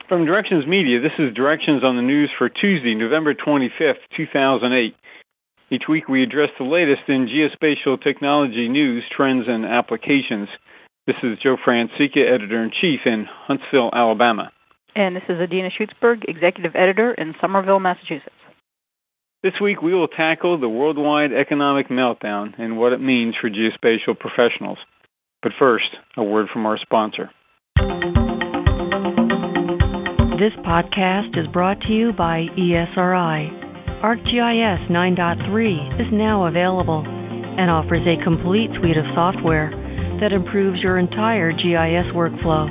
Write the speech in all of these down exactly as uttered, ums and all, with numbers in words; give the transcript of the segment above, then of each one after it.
From Directions Media, this is Directions on the News for Tuesday, November twenty-fifth, two thousand eight. Each week we address the latest in geospatial technology news, trends, and applications. This is Joe Francica, Editor-in-Chief in Huntsville, Alabama. And this is Adina Schutzberg, Executive Editor in Somerville, Massachusetts. This week we will tackle the worldwide economic meltdown and what it means for geospatial professionals. But first, a word from our sponsor. This podcast is brought to you by E S R I. ArcGIS nine point three is now available and offers a complete suite of software that improves your entire G I S workflow.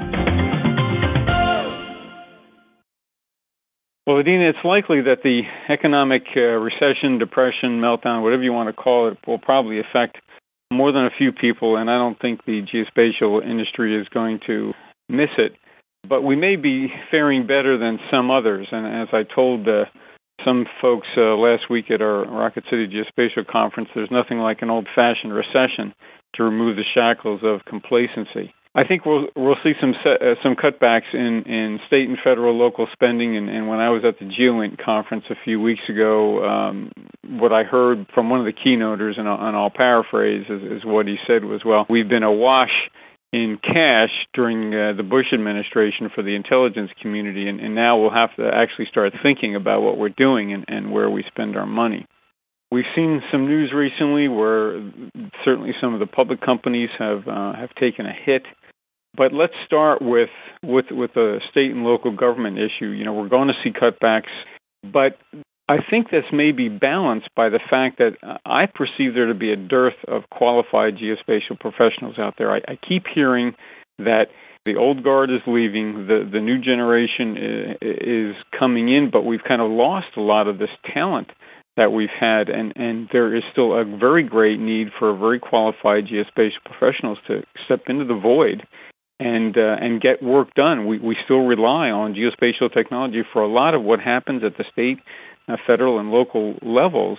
Well, Adina, it's likely that the economic uh, recession, depression, meltdown, whatever you want to call it, will probably affect more than a few people, and I don't think the geospatial industry is going to miss it. But we may be faring better than some others, and as I told uh, some folks uh, last week at our Rocket City Geospatial Conference, there's nothing like an old-fashioned recession to remove the shackles of complacency. I think we'll we'll see some uh, some cutbacks in, in state and federal local spending, and, and when I was at the GeoInt conference a few weeks ago, um, what I heard from one of the keynoters, and I'll, and I'll paraphrase, is, is what he said was, well, we've been awash in cash during uh, the Bush administration for the intelligence community, and, and now we'll have to actually start thinking about what we're doing and, and where we spend our money. We've seen some news recently where certainly some of the public companies have uh, have taken a hit, but let's start with, with with the state and local government issue. You know, we're going to see cutbacks, but I think this may be balanced by the fact that I perceive there to be a dearth of qualified geospatial professionals out there. I, I keep hearing that the old guard is leaving, the, the new generation is, is coming in, but we've kind of lost a lot of this talent that we've had, and, and there is still a very great need for very qualified geospatial professionals to step into the void and uh, and get work done. We, we still rely on geospatial technology for a lot of what happens at the state, Uh, federal and local levels,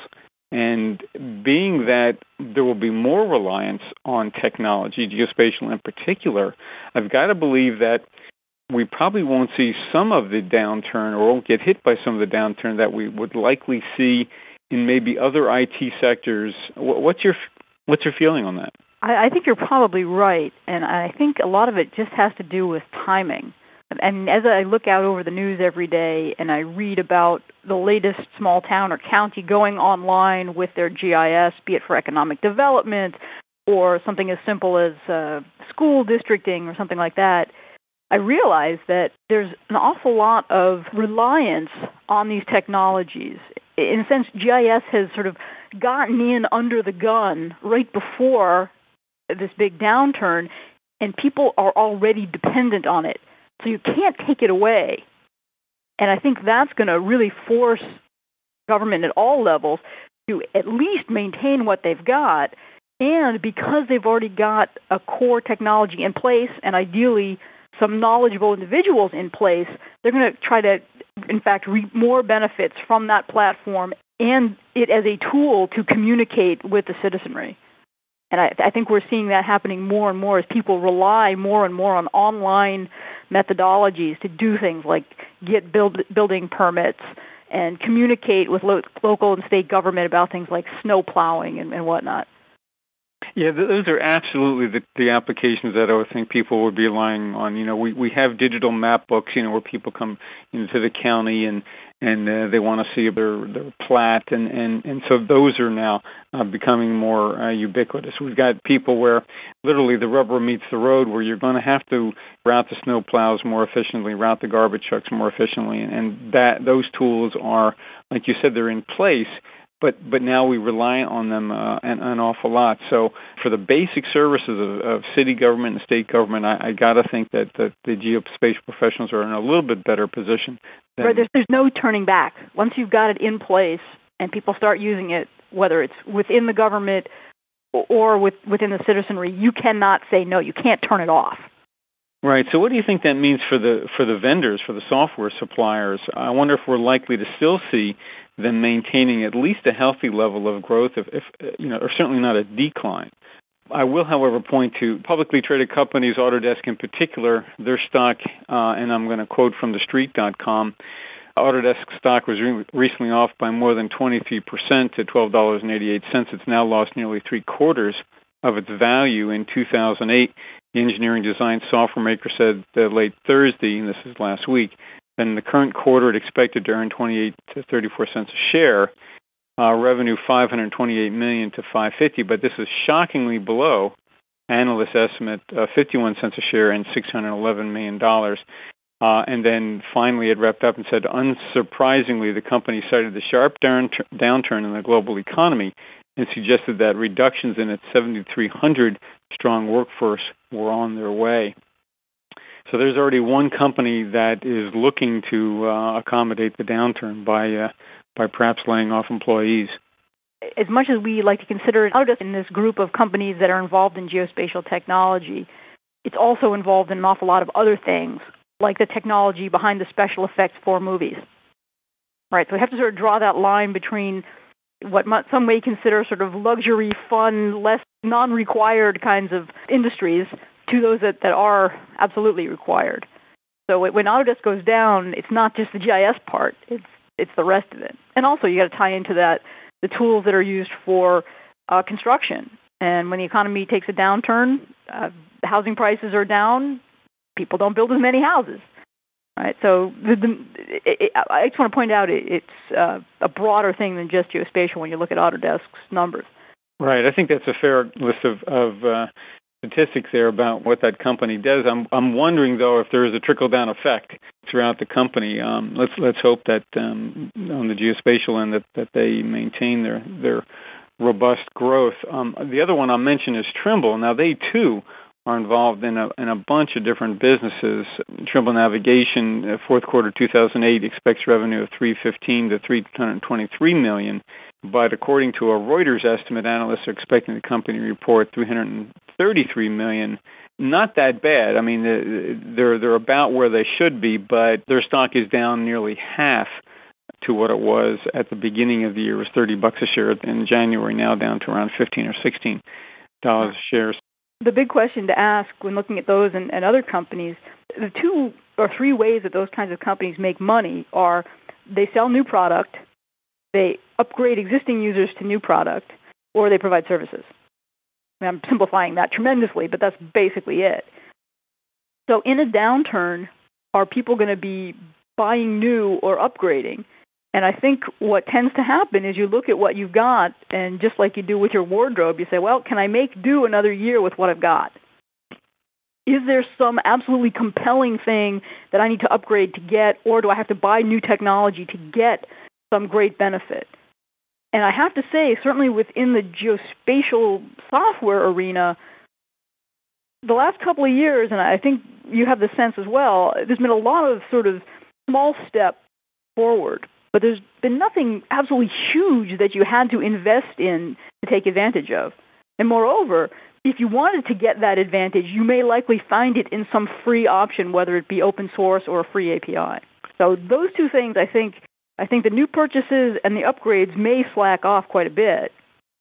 and being that there will be more reliance on technology, geospatial in particular, I've got to believe that we probably won't see some of the downturn or won't get hit by some of the downturn that we would likely see in maybe other I T sectors. What's your what's your feeling on that? I, I think you're probably right, and I think a lot of it just has to do with timing. And as I look out over the news every day and I read about the latest small town or county going online with their G I S, be it for economic development or something as simple as uh, school districting or something like that, I realize that there's an awful lot of reliance on these technologies. In a sense, G I S has sort of gotten in under the gun right before this big downturn, and people are already dependent on it. So you can't take it away. And I think that's going to really force government at all levels to at least maintain what they've got. And because they've already got a core technology in place and ideally some knowledgeable individuals in place, they're going to try to, in fact, reap more benefits from that platform and it as a tool to communicate with the citizenry. And I, I think we're seeing that happening more and more as people rely more and more on online methodologies to do things like get build, building permits and communicate with lo- local and state government about things like snow plowing and, and whatnot. Yeah, those are absolutely the, the applications that I would think people would be relying on. You know, we, we have digital map books, you know, where people come into the county and and uh, they want to see their, their plat, and, and, and so those are now uh, becoming more uh, ubiquitous. We've got people where literally the rubber meets the road, where you're going to have to route the snow plows more efficiently, route the garbage trucks more efficiently, and, and that those tools are, like you said, they're in place. But but now we rely on them uh, an, an awful lot. So for the basic services of, of city government and state government, I, I got to think that, that the geospatial professionals are in a little bit better position. Than right, there's, there's no turning back. Once you've got it in place and people start using it, whether it's within the government or with, within the citizenry, you cannot say no. You can't turn it off. Right. So what do you think that means for the for the vendors, for the software suppliers? I wonder if we're likely to still see them maintaining at least a healthy level of growth, if, if you know, or certainly not a decline. I will, however, point to publicly traded companies, Autodesk in particular, their stock, uh, and I'm going to quote from the street dot com, Autodesk stock was re- recently off by more than twenty-three percent to twelve dollars and eighty-eight cents. It's now lost nearly three-quarters of its value in two thousand eight. The engineering design software maker said uh, late Thursday, and this is last week, that in the current quarter it expected to earn twenty-eight to thirty-four cents a share, uh, revenue five hundred twenty-eight million dollars to five hundred fifty, but this is shockingly below analyst estimate uh, fifty-one cents a share and six hundred eleven million dollars. Uh, and then finally it wrapped up and said, unsurprisingly, the company cited the sharp down- downturn in the global economy and suggested that reductions in its seventy-three hundred strong workforce were on their way. So there's already one company that is looking to uh, accommodate the downturn by uh, by perhaps laying off employees. As much as we like to consider Autodesk in this group of companies that are involved in geospatial technology, it's also involved in an awful lot of other things, like the technology behind the special effects for movies. Right, so we have to sort of draw that line between what some may consider sort of luxury, fun, less non-required kinds of industries to those that, that are absolutely required. So when Autodesk goes down, it's not just the G I S part, it's it's the rest of it. And also you got to tie into that the tools that are used for uh, construction. And when the economy takes a downturn, uh, housing prices are down, people don't build as many houses. Right, so the, the, it, it, I just want to point out it, it's uh, a broader thing than just geospatial when you look at Autodesk's numbers. Right, I think that's a fair list of, of uh, statistics there about what that company does. I'm I'm wondering though if there is a trickle down effect throughout the company. Um, let's let's hope that um, on the geospatial end that, that they maintain their their robust growth. Um, the other one I'll mention is Trimble. Now they too are involved in a in a bunch of different businesses. Trimble Navigation, uh, fourth quarter two thousand eight, expects revenue of three hundred fifteen to three hundred twenty-three million dollars. But according to a Reuters estimate, analysts are expecting the company to report three hundred thirty-three million dollars. Not that bad. I mean, they're they're about where they should be, but their stock is down nearly half to what it was at the beginning of the year. It was thirty bucks a share in January, now down to around fifteen or sixteen dollars a share. The big question to ask when looking at those and, and other companies, the two or three ways that those kinds of companies make money are they sell new product, they upgrade existing users to new product, or they provide services. I mean, I'm simplifying that tremendously, but that's basically it. So in a downturn, are people going to be buying new or upgrading? And I think what tends to happen is you look at what you've got, and just like you do with your wardrobe, you say, well, can I make do another year with what I've got? Is there some absolutely compelling thing that I need to upgrade to get, or do I have to buy new technology to get some great benefit? And I have to say, certainly within the geospatial software arena, the last couple of years, and I think you have the sense as well, there's been a lot of sort of small step forward. But there's been nothing absolutely huge that you had to invest in to take advantage of. And moreover, if you wanted to get that advantage, you may likely find it in some free option, whether it be open source or a free A P I. So those two things, I think, I think the new purchases and the upgrades may slack off quite a bit.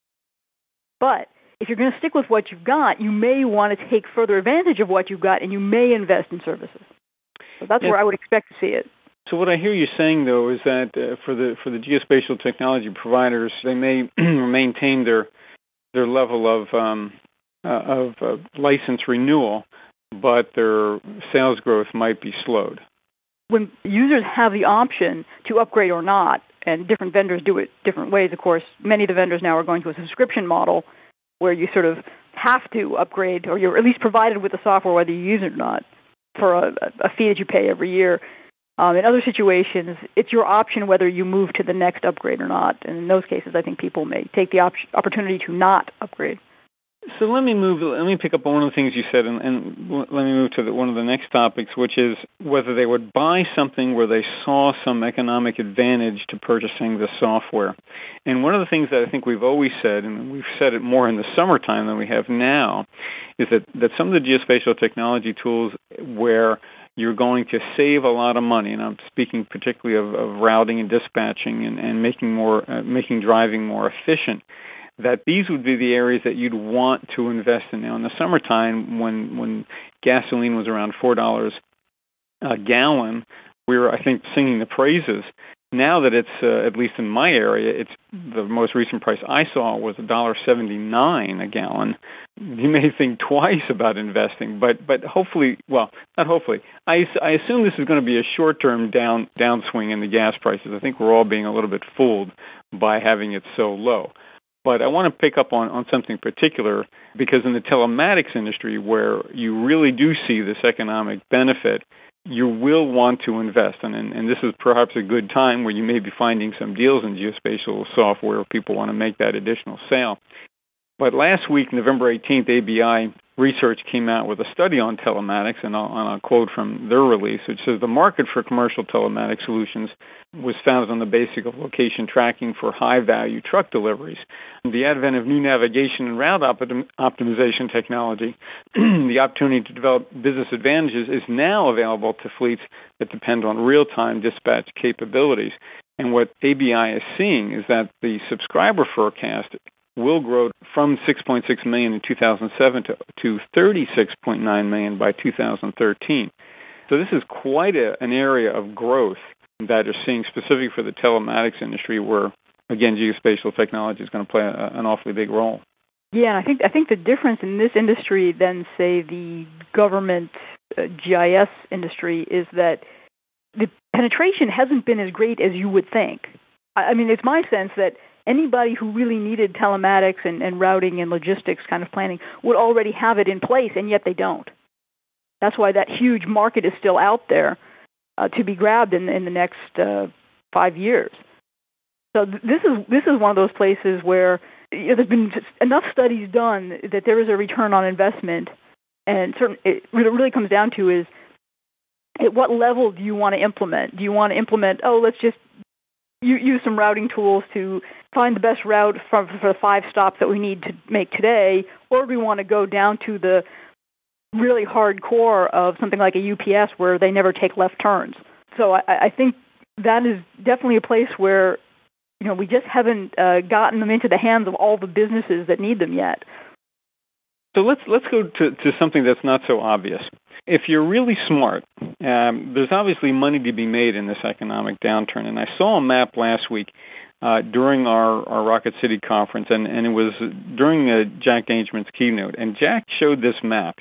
But if you're going to stick with what you've got, you may want to take further advantage of what you've got, and you may invest in services. So that's yeah. where I would expect to see it. So what I hear you saying, though, is that uh, for the for the geospatial technology providers, they may maintain their their level of um, uh, of uh, license renewal, but their sales growth might be slowed. When users have the option to upgrade or not, and different vendors do it different ways, of course, many of the vendors now are going to a subscription model where you sort of have to upgrade, or you're at least provided with the software whether you use it or not, for a, a fee that you pay every year. Um, in other situations, it's your option whether you move to the next upgrade or not. And in those cases, I think people may take the op- opportunity to not upgrade. So let me move. Let me pick up on one of the things you said, and, and let me move to the, one of the next topics, which is whether they would buy something where they saw some economic advantage to purchasing the software. And one of the things that I think we've always said, and we've said it more in the summertime than we have now, is that, that some of the geospatial technology tools where you're going to save a lot of money, and I'm speaking particularly of, of routing and dispatching and, and making more, uh, making driving more efficient, that these would be the areas that you'd want to invest in. Now, in the summertime, when when gasoline was around four dollars a gallon, we were, I think, singing the praises. Now that it's, uh, at least in my area, it's the most recent price I saw was one dollar seventy-nine a gallon. You may think twice about investing, but but hopefully, well, not hopefully. I, I assume this is going to be a short-term down downswing in the gas prices. I think we're all being a little bit fooled by having it so low. But I want to pick up on, on something particular, because in the telematics industry, where you really do see this economic benefit, you will want to invest. And, and, and this is perhaps a good time where you may be finding some deals in geospatial software where people want to make that additional sale. But last week, November eighteenth, A B I Research came out with a study on telematics, and I'll, and I'll quote from their release, which says the market for commercial telematic solutions was founded on the basic of location tracking for high-value truck deliveries. The advent of new navigation and route optim- optimization technology, the opportunity to develop business advantages, is now available to fleets that depend on real-time dispatch capabilities. And what A B I is seeing is that the subscriber forecast will grow from six point six million in two thousand seven to, to thirty-six point nine million by two thousand thirteen. So this is quite a, an area of growth that are seeing specific for the telematics industry, where, again, geospatial technology is going to play a, an awfully big role. Yeah, and I think I think the difference in this industry than, say, the government uh, G I S industry is that the penetration hasn't been as great as you would think. I, I mean, it's my sense that anybody who really needed telematics and, and routing and logistics kind of planning would already have it in place, and yet they don't. That's why that huge market is still out there uh, to be grabbed in, in the next uh, five years. So th- this is this is one of those places where, you know, there's been enough studies done that there is a return on investment, and certain, it, what it really comes down to is, at what level do you want to implement? Do you want to implement, oh, let's just You use some routing tools to find the best route for, for the five stops that we need to make today, or do we want to go down to the really hardcore of something like a U P S where they never take left turns? So I, I think that is definitely a place where, you know, we just haven't uh, gotten them into the hands of all the businesses that need them yet. So let's let's go to, to something that's not so obvious. If you're really smart, um, there's obviously money to be made in this economic downturn. And I saw a map last week uh, during our, our Rocket City conference, and, and it was during uh, Jack Dangermond's keynote. And Jack showed this map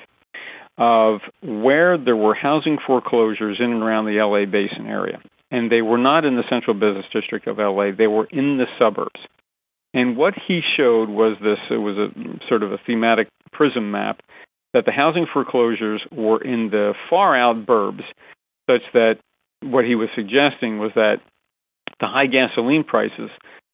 of where there were housing foreclosures in and around the L A Basin area. And they were not in the central business district of L A. They were in the suburbs. And what he showed was this, it was a sort of a thematic prism map, that the housing foreclosures were in the far-out burbs, such that what he was suggesting was that the high gasoline prices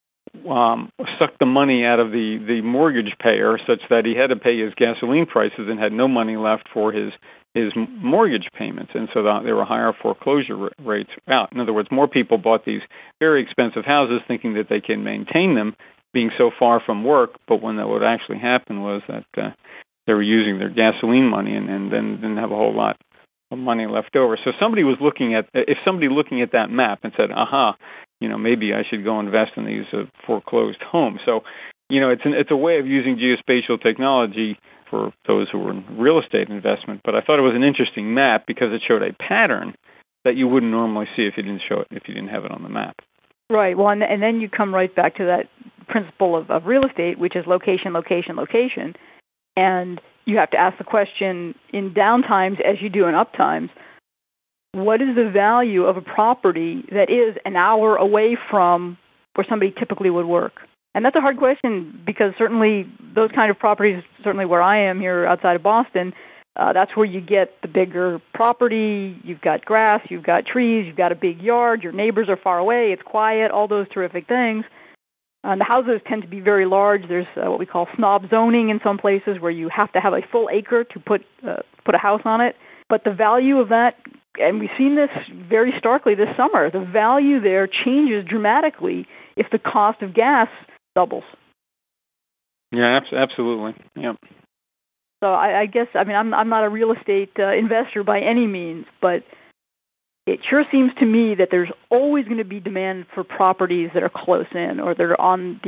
um, sucked the money out of the, the mortgage payer, such that he had to pay his gasoline prices and had no money left for his his mortgage payments. And so the, there were higher foreclosure rates out. In other words, more people bought these very expensive houses thinking that they can maintain them, being so far from work, but when that would actually happen was that uh, they were using their gasoline money and, and then didn't have a whole lot of money left over. So somebody was looking at, if somebody looking at that map and said, aha, you know, maybe I should go invest in these uh, foreclosed homes. So, you know, it's an, it's a way of using geospatial technology for those who were in real estate investment. But I thought it was an interesting map because it showed a pattern that you wouldn't normally see if you didn't show it, if you didn't have it on the map. Right. Well, and, and then you come right back to that principle of, of real estate, which is location, location, location. And you have to ask the question in downtimes as you do in uptimes, what is the value of a property that is an hour away from where somebody typically would work? And that's a hard question because certainly those kind of properties, certainly where I am here outside of Boston, uh, that's where you get the bigger property. You've got grass, you've got trees, you've got a big yard, your neighbors are far away, it's quiet, all those terrific things. Um, the houses tend to be very large. There's uh, what we call snob zoning in some places where you have to have a full acre to put uh, put a house on it. But the value of that, and we've seen this very starkly this summer, the value there changes dramatically if the cost of gas doubles. Yeah, absolutely. Yep. So I, I guess, I mean, I'm, I'm not a real estate uh, investor by any means, but it sure seems to me that there's always going to be demand for properties that are close in or that are on the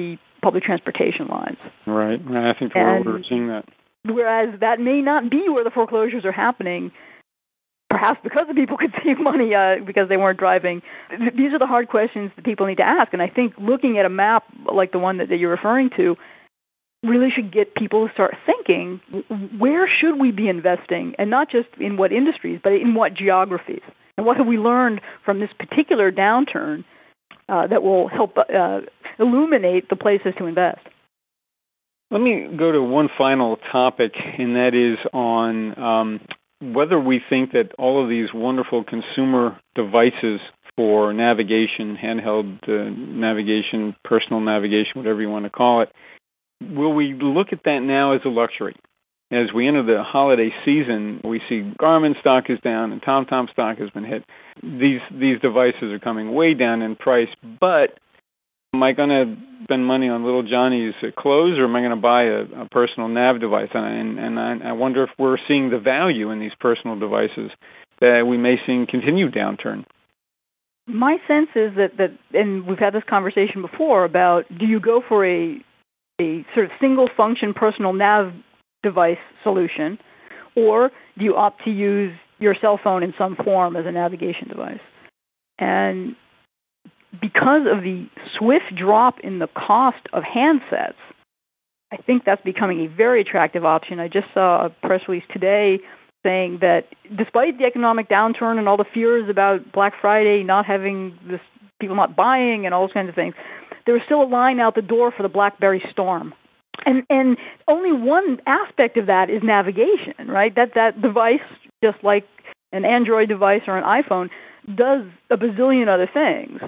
public transportation lines. Right. I think we're, we're seeing that. Whereas that may not be where the foreclosures are happening, perhaps because the people could save money uh, because they weren't driving. These are the hard questions that people need to ask. And I think looking at a map like the one that, that you're referring to really should get people to start thinking, where should we be investing? And not just in what industries, but in what geographies. And what have we learned from this particular downturn uh, that will help uh, illuminate the places to invest? Let me go to one final topic, and that is on um, whether we think that all of these wonderful consumer devices for navigation, handheld uh, navigation, personal navigation, whatever you want to call it, will we look at that now as a luxury? As we enter the holiday season, we see Garmin stock is down and TomTom stock has been hit. These these devices are coming way down in price, but am I going to spend money on little Johnny's clothes, or am I going to buy a, a personal nav device? And, and I, I wonder if we're seeing the value in these personal devices that we may see continued downturn. My sense is that, that, and we've had this conversation before about, do you go for a a sort of single-function personal nav device solution, or do you opt to use your cell phone in some form as a navigation device? And because of the swift drop in the cost of handsets, I think that's becoming a very attractive option. I just saw a press release today saying that despite the economic downturn and all the fears about Black Friday not having this, people not buying and all those kinds of things, there was still a line out the door for the BlackBerry Storm. And and only one aspect of that is navigation, right? That that device, just like an Android device or an iPhone, does a bazillion other things.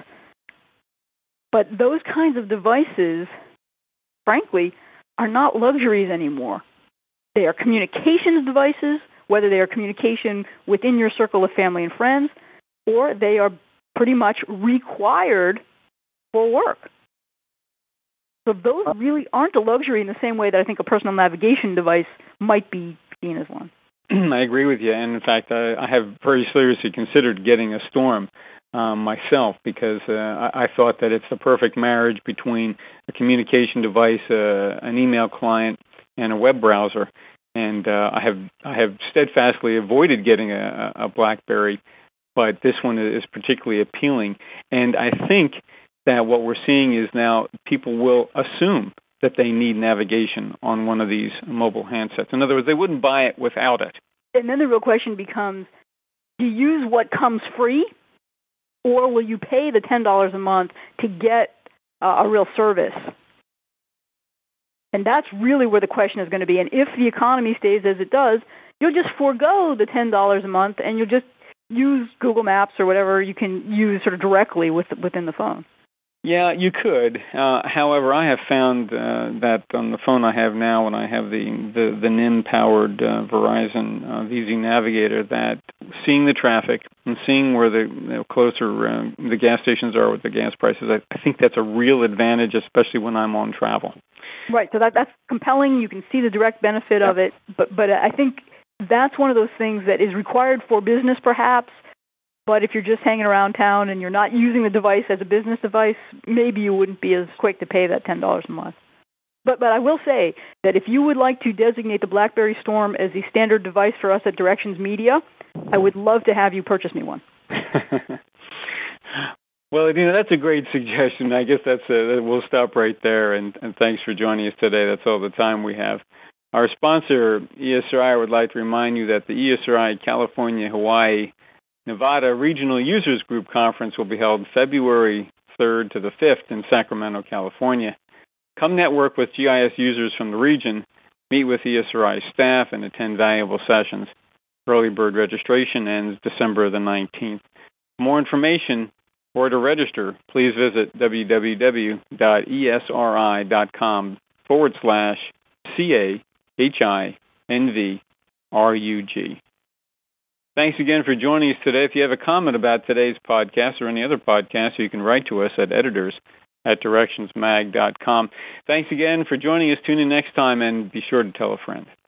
But those kinds of devices, frankly, are not luxuries anymore. They are communications devices, whether they are communication within your circle of family and friends, or they are pretty much required for work. So those really aren't a luxury in the same way that I think a personal navigation device might be seen as one. I agree with you. And in fact, I, I have very seriously considered getting a Storm um, myself because uh, I, I thought that it's the perfect marriage between a communication device, uh, an email client, and a web browser. And uh, I have I have steadfastly avoided getting a, a BlackBerry, but this one is particularly appealing. And I think that what we're seeing is now people will assume that they need navigation on one of these mobile handsets. In other words, they wouldn't buy it without it. And then the real question becomes, do you use what comes free, or will you pay the ten dollars a month to get uh, a real service? And that's really where the question is going to be. And if the economy stays as it does, you'll just forego the ten dollars a month and you'll just use Google Maps or whatever you can use sort of directly with, within the phone. Yeah, you could. Uh, however, I have found uh, that on the phone I have now, when I have the the, the N I M-powered uh, Verizon uh, V Z Navigator, that seeing the traffic and seeing where the you know, closer uh, the gas stations are with the gas prices, I, I think that's a real advantage, especially when I'm on travel. Right. So that that's compelling. You can see the direct benefit yep. of it, but but I think that's one of those things that is required for business, perhaps. But if you're just hanging around town and you're not using the device as a business device, maybe you wouldn't be as quick to pay that ten dollars a month. But but I will say that if you would like to designate the BlackBerry Storm as the standard device for us at Directions Media, I would love to have you purchase me one. Well, you know, that's a great suggestion. I guess that's a, we'll stop right there, and, and thanks for joining us today. That's all the time we have. Our sponsor, E S R I, would like to remind you that the E S R I California, Hawaii, Nevada Regional Users Group Conference will be held February third to the fifth in Sacramento, California. Come network with G I S users from the region, meet with E S R I staff, and attend valuable sessions. Early bird registration ends December the nineteenth. For more information or to register, please visit www.esri.com forward slash C-A-H-I-N-V-R-U-G. Thanks again for joining us today. If you have a comment about today's podcast or any other podcast, you can write to us at editors at directions mag dot com. Thanks again for joining us. Tune in next time and be sure to tell a friend.